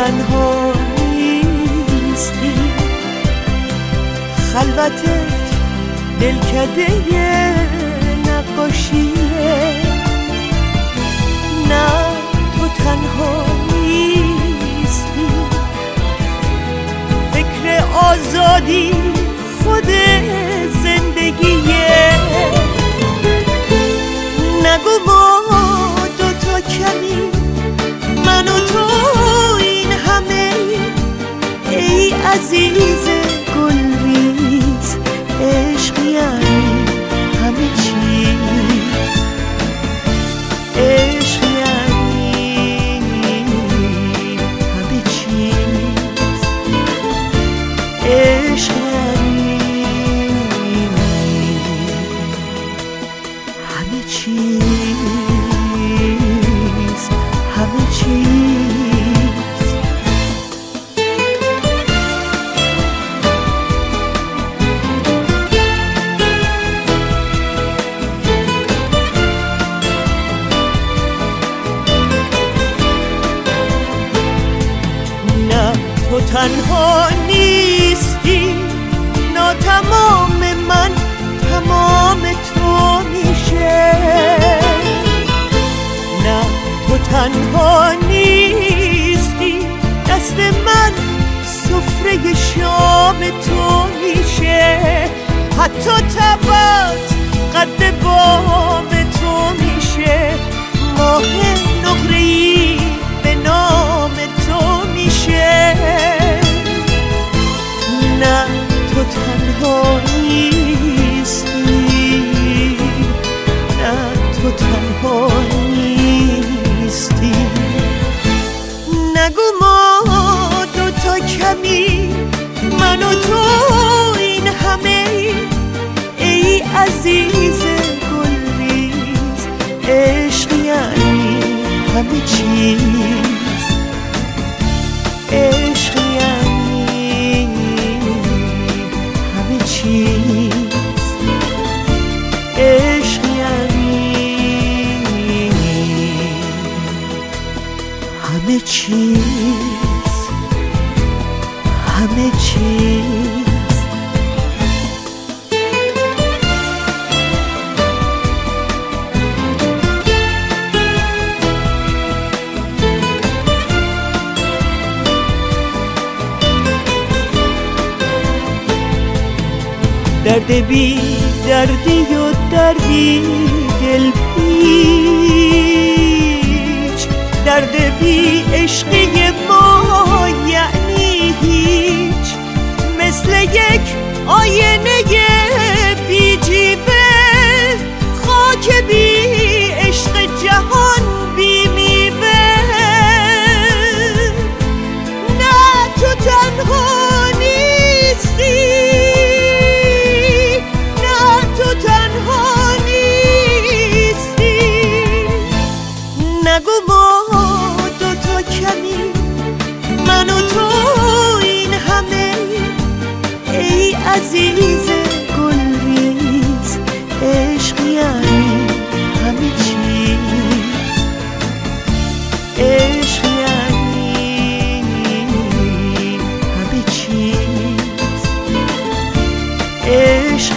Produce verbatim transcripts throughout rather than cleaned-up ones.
تنها نیستی، خلوتت دلکده نقاشیه. نه تو تنها نیستی، فکر آزادی خود زندگیه. نگو ما دوتا کمی، من و تو این همه، ای عزیز گلریز. عشق یعنی همه چیز، عشق یعنی همه چیز، عشق یعنی همه چیز، همه چیز. تو تنها نیستی، ناتمام من تمام تو میشه. نه تو تنها نیستی، دست من سفره شام تو میشه. حتی تبت قد بام تو میشه. ماه نقره‌ای به نام تو میشه. نه تو تنها نیستی، نه تو تنها نیستی. نگو ما دوتا کمی، من و تو این همه، ای عزیز گلریز. عشق یعنی همه چیز، عشق یعنی همه چیز، عشق یعنی همه چیز، همه چیز. درد بی دردی و دردی دل پیچ، درد بی عشقی ما یعنی هیچ. مثل یک آینه بی جیبه، خاک بی عشق جهان بی میوه. نه تو تنها نیستی، نگو ما دوتا کمی، من و تو این همه، ای عزیز گلریز. عشق یعنی همه چیز، عشق یعنی همه چیز، عشق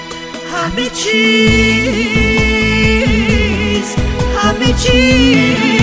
همه چیز، همه چیز.